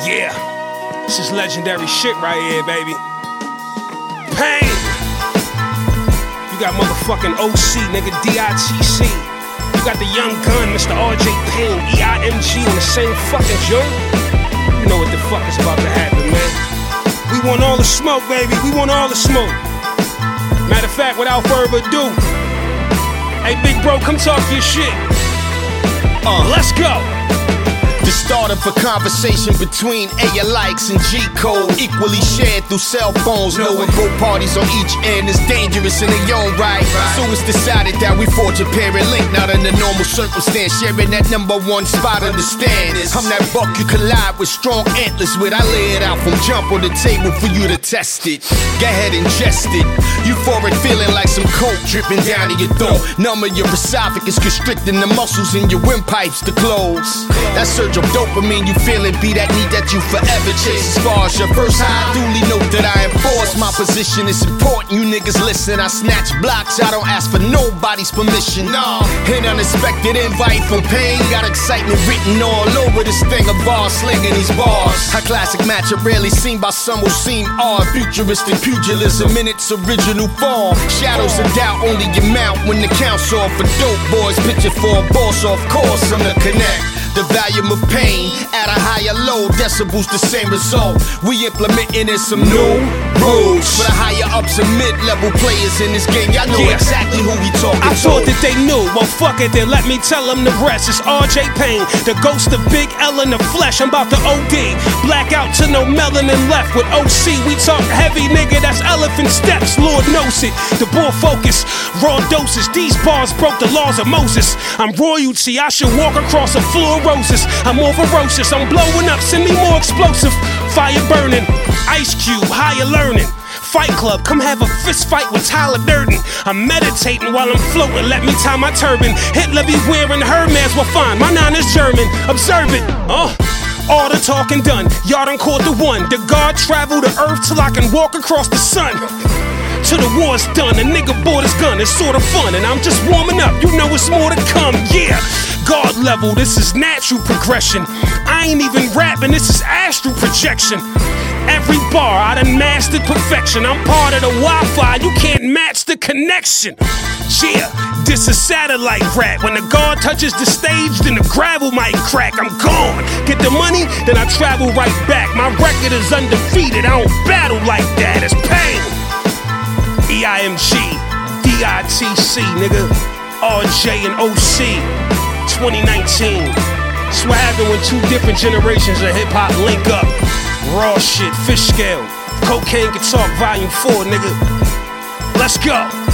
Yeah, this is legendary shit right here, baby. Pain. You got motherfucking OC, nigga, DITC. You got the young gun, Mr. RJ Payne, EIMG on the same fucking joint. You know what the fuck is about to happen, man. We want all the smoke, baby. We want all the smoke. Matter of fact, without further ado, hey, big bro, come talk your shit. Let's go. The start of a conversation between A-likes and G-code, equally shared through cell phones, knowing both parties on each end is dangerous in their own right. So it's decided that we forge a parent link, not in a normal circumstance, sharing that #1 spot on the stand. I'm that buck you collide with strong antlers with. I lay it out from jump on the table for you to test it. Go ahead and ingest it. Euphoric feeling like some coke dripping down to your throat. Numb of your esophagus, constricting the muscles in your windpipes to close. That surge of dopamine you feeling be that need that you forever chase. As far as your first high, duly note that I enforce my position. It's important you niggas listen. I snatch blocks, I don't ask for nobody's permission. Nah, an unexpected invite from pain. Got excitement written all over this thing of bars, slinging these bars. A classic match rarely seen by some will seem odd. Futuristic pugilism in its original form. Shadows of doubt only your mount when the count's off for dope boys. Picture for a boss, off course on the connect. The volume of pain at a higher low, decibels the same result. We implementing in some new rules for the higher ups and mid-level players in this game. Y'all know exactly who we talking to. I thought that they knew, well fuck it then, let me tell them the rest. It's RJ Payne, the ghost of Big L in the flesh. I'm about to OD, blackout to no melanin left with OC. We talk heavy, nigga, that's elephant steps, Lord knows it. The ball focus, raw doses, these bars broke the laws of Moses. I'm royalty, I should walk across a floor of roses. I'm more ferocious, I'm blowing up, send me more explosive. Fire burning, Ice Cube, higher learning. Fight Club, come have a fist fight with Tyler Durden. I'm meditating while I'm floating, let me tie my turban. Hitler be wearing Hermes, well fine, my nine is German. Observe it, all the talking done, y'all done caught the one. The God travel the earth till I can walk across the sun. Till the war's done, a nigga bought his gun, it's sorta fun. And I'm just warming up, you know it's more to come, yeah. God level, this is natural progression. I ain't even rapping, this is astral projection. Every bar, I done mastered perfection. I'm part of the Wi-Fi, you can't match the connection. Yeah, this is satellite rap. When the guard touches the stage, then the gravel might crack. I'm gone. Get the money, then I travel right back. My record is undefeated, I don't battle like that. It's pain. EIMG, DITC, nigga. RJ and OC, 2019. That's what happened when two different generations of hip-hop link up. Raw shit, fish scale. Cocaine Guitar Volume 4, nigga. Let's go.